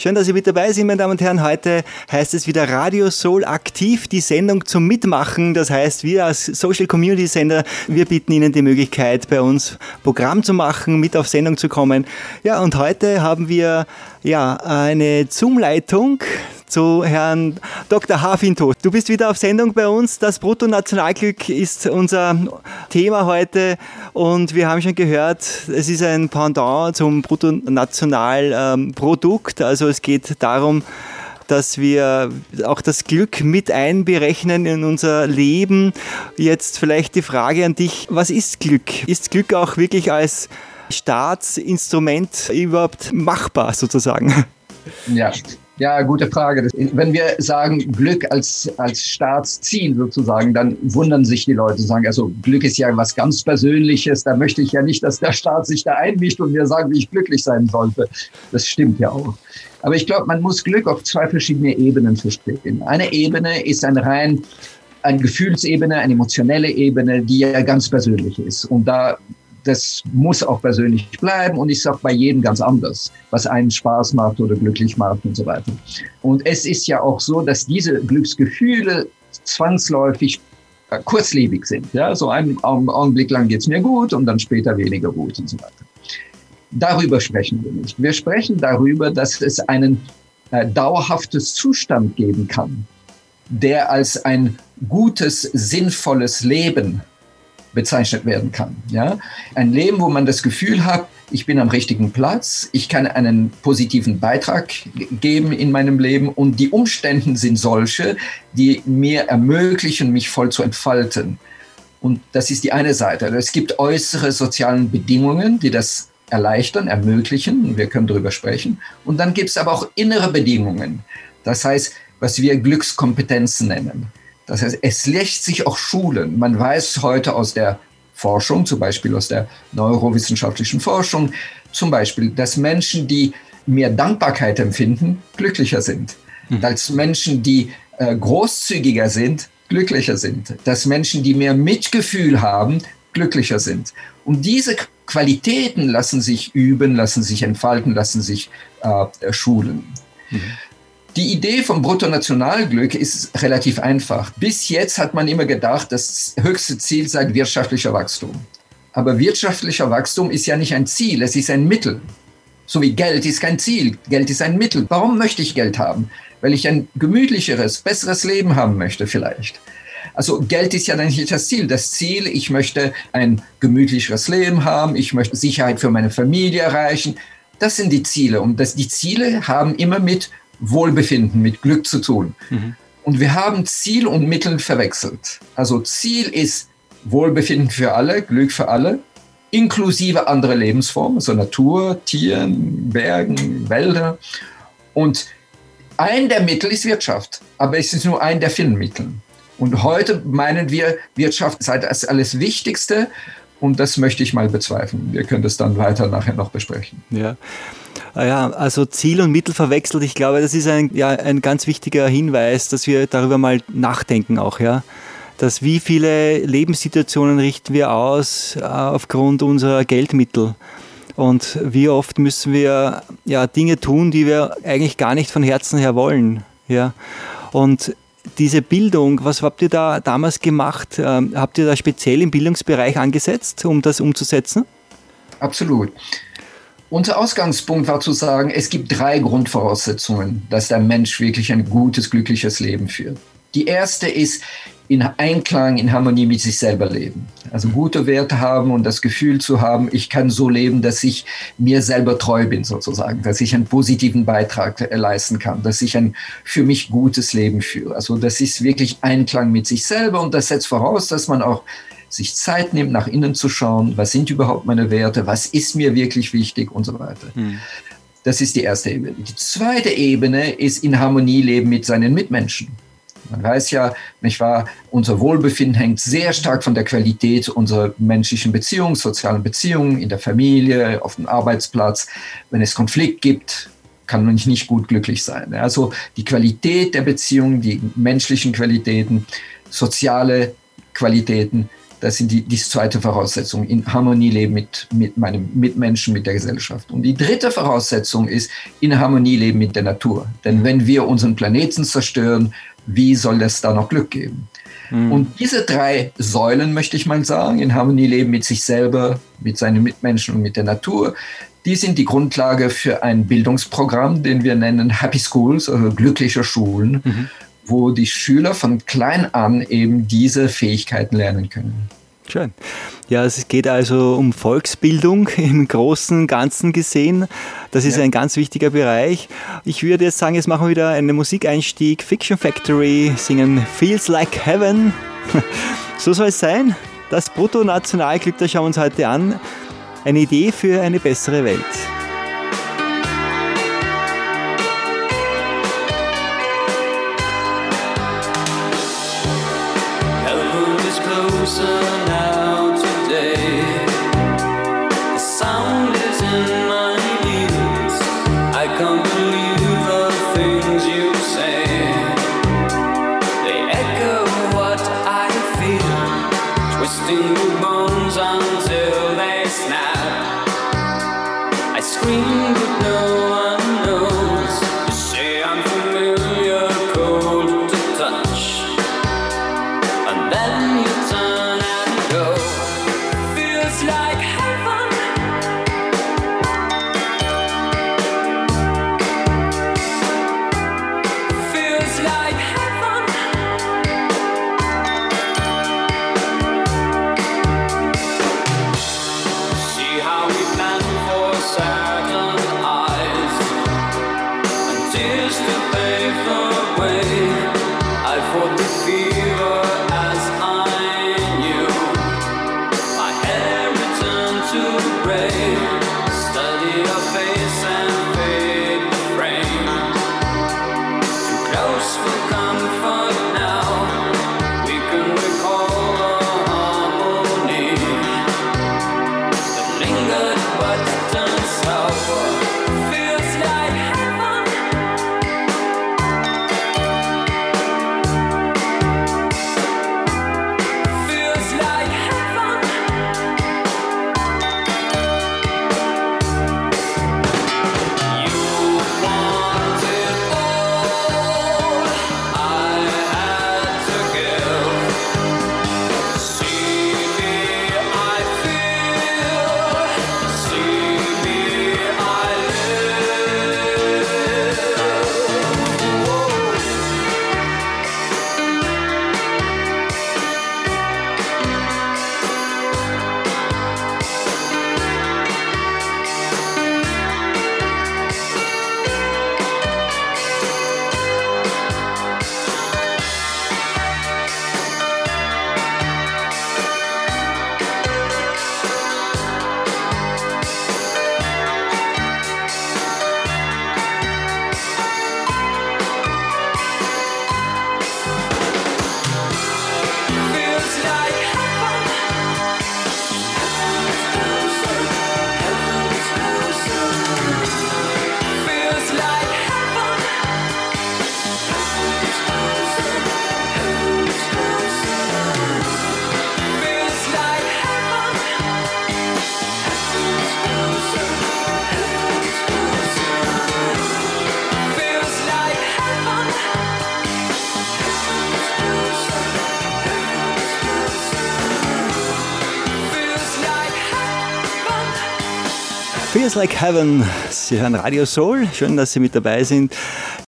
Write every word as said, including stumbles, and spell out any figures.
Schön, dass Sie mit dabei sind, meine Damen und Herren. Heute heißt es wieder Radio Soul aktiv, die Sendung zum Mitmachen. Das heißt, wir als Social Community Sender, wir bieten Ihnen die Möglichkeit, bei uns Programm zu machen, mit auf Sendung zu kommen. Ja, und heute haben wir ja eine Zoom-Leitung zu Herrn Doktor Hafinto. Du bist wieder auf Sendung bei uns. Das Bruttonationalglück ist unser Thema heute und wir haben schon gehört, es ist ein Pendant zum Bruttonationalprodukt. Also es geht darum, dass wir auch das Glück mit einberechnen in unser Leben. Jetzt vielleicht die Frage an dich, was ist Glück? Ist Glück auch wirklich als Staatsinstrument überhaupt machbar sozusagen? Ja. Ja, gute Frage. Wenn wir sagen Glück als, als Staatsziel sozusagen, dann wundern sich die Leute, sagen, also Glück ist ja was ganz Persönliches, da möchte ich ja nicht, dass der Staat sich da einmischt und mir sagt, wie ich glücklich sein sollte. Das stimmt ja auch. Aber ich glaube, man muss Glück auf zwei verschiedene Ebenen verstehen. Eine Ebene ist ein rein, eine Gefühlsebene, eine emotionelle Ebene, die ja ganz persönlich ist. Und da das muss auch persönlich bleiben und ist auch bei jedem ganz anders, was einen Spaß macht oder glücklich macht und so weiter. Und es ist ja auch so, dass diese Glücksgefühle zwangsläufig äh, kurzlebig sind. Ja, so einen Augenblick lang geht's mir gut und dann später weniger gut und so weiter. Darüber sprechen wir nicht. Wir sprechen darüber, dass es einen äh, dauerhaftes Zustand geben kann, der als ein gutes, sinnvolles Leben bezeichnet werden kann. Ja? Ein Leben, wo man das Gefühl hat, ich bin am richtigen Platz, ich kann einen positiven Beitrag geben in meinem Leben und die Umstände sind solche, die mir ermöglichen, mich voll zu entfalten. Und das ist die eine Seite. Es gibt äußere soziale Bedingungen, die das erleichtern, ermöglichen. Wir können darüber sprechen. Und dann gibt es aber auch innere Bedingungen. Das heißt, was wir Glückskompetenzen nennen. Das heißt, es lässt sich auch schulen. Man weiß heute aus der Forschung, zum Beispiel aus der neurowissenschaftlichen Forschung, zum Beispiel, dass Menschen, die mehr Dankbarkeit empfinden, glücklicher sind. Mhm. Dass Menschen, die äh, großzügiger sind, glücklicher sind. Dass Menschen, die mehr Mitgefühl haben, glücklicher sind. Und diese Qualitäten lassen sich üben, lassen sich entfalten, lassen sich äh, schulen. Mhm. Die Idee vom Bruttonationalglück ist relativ einfach. Bis jetzt hat man immer gedacht, das höchste Ziel sei wirtschaftlicher Wachstum. Aber wirtschaftlicher Wachstum ist ja nicht ein Ziel, es ist ein Mittel. So wie Geld ist kein Ziel, Geld ist ein Mittel. Warum möchte ich Geld haben? Weil ich ein gemütlicheres, besseres Leben haben möchte vielleicht. Also Geld ist ja dann nicht das Ziel. Das Ziel, ich möchte ein gemütlicheres Leben haben, ich möchte Sicherheit für meine Familie erreichen. Das sind die Ziele. Und das, die Ziele haben immer mit Wohlbefinden, mit Glück zu tun. Mhm. Und wir haben Ziel und Mittel verwechselt. Also Ziel ist Wohlbefinden für alle, Glück für alle, inklusive andere Lebensformen, also Natur, Tieren, Bergen, Wälder. Und ein der Mittel ist Wirtschaft, aber es ist nur ein der vielen Mittel. Und heute meinen wir, Wirtschaft sei das alles Wichtigste. Und das möchte ich mal bezweifeln. Wir können das dann weiter nachher noch besprechen. Ja. Ja, also Ziel und Mittel verwechselt. Ich glaube, das ist ein, ja, ein ganz wichtiger Hinweis, dass wir darüber mal nachdenken auch, ja. Dass wie viele Lebenssituationen richten wir aus äh, aufgrund unserer Geldmittel. Und wie oft müssen wir ja Dinge tun, die wir eigentlich gar nicht von Herzen her wollen, ja. Und diese Bildung, was habt ihr da damals gemacht? Ähm, habt ihr da speziell im Bildungsbereich angesetzt, um das umzusetzen? Absolut. Unser Ausgangspunkt war zu sagen, es gibt drei Grundvoraussetzungen, dass der Mensch wirklich ein gutes, glückliches Leben führt. Die erste ist, in Einklang, in Harmonie mit sich selber leben. Also gute Werte haben und das Gefühl zu haben, ich kann so leben, dass ich mir selber treu bin sozusagen, dass ich einen positiven Beitrag leisten kann, dass ich ein für mich gutes Leben führe. Also das ist wirklich Einklang mit sich selber und das setzt voraus, dass man auch sich Zeit nimmt, nach innen zu schauen, was sind überhaupt meine Werte, was ist mir wirklich wichtig und so weiter. Hm. Das ist die erste Ebene. Die zweite Ebene ist in Harmonie leben mit seinen Mitmenschen. Man weiß ja, nicht wahr, unser Wohlbefinden hängt sehr stark von der Qualität unserer menschlichen Beziehungen, sozialen Beziehungen, in der Familie, auf dem Arbeitsplatz. Wenn es Konflikt gibt, kann man nicht gut glücklich sein. Also die Qualität der Beziehungen, die menschlichen Qualitäten, soziale Qualitäten, Das sind die, die zweite Voraussetzung, in Harmonie leben mit, mit meinem Mitmenschen, mit der Gesellschaft. Und die dritte Voraussetzung ist, in Harmonie leben mit der Natur. Denn wenn wir unseren Planeten zerstören, wie soll es da noch Glück geben? Mhm. Und diese drei Säulen, möchte ich mal sagen, in Harmonie leben mit sich selber, mit seinen Mitmenschen und mit der Natur, die sind die Grundlage für ein Bildungsprogramm, den wir nennen Happy Schools, also glückliche Schulen, mhm. wo die Schüler von klein an eben diese Fähigkeiten lernen können. Schön. Ja, es geht also um Volksbildung im Großen und Ganzen gesehen. Das ist ja ein ganz wichtiger Bereich. Ich würde jetzt sagen, jetzt machen wir wieder einen Musikeinstieg. Fiction Factory singen Feels Like Heaven. So soll es sein. Das Bruttonationalglück, das schauen wir uns heute an. Eine Idee für eine bessere Welt. Feels Like Heaven. Sie hören Radio Soul. Schön, dass Sie mit dabei sind.